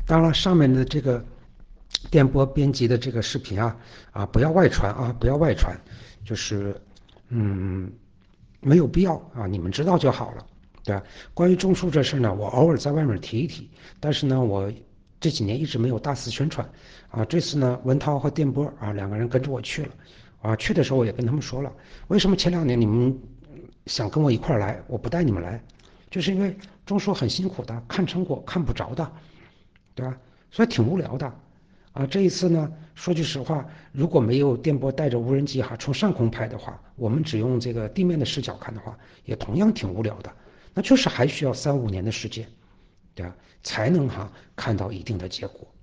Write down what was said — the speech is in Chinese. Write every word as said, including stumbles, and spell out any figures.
当然了，上面的这个电波编辑的这个视频啊啊，不要外传啊，不要外传，就是嗯没有必要啊，你们知道就好了，对吧？关于种树这事呢，我偶尔在外面提一提，但是呢，我这几年一直没有大肆宣传啊。这次呢，文涛和电波啊两个人跟着我去了啊，去的时候我也跟他们说了，为什么前两年你们想跟我一块来，我不带你们来，就是因为种树很辛苦的，看成果看不着的，对吧？所以挺无聊的。啊，这一次呢，说句实话，如果没有电波带着无人机哈从上空拍的话，我们只用这个地面的视角看的话，也同样挺无聊的。那确实还需要三五年的时间，对吧？才能哈看到一定的结果。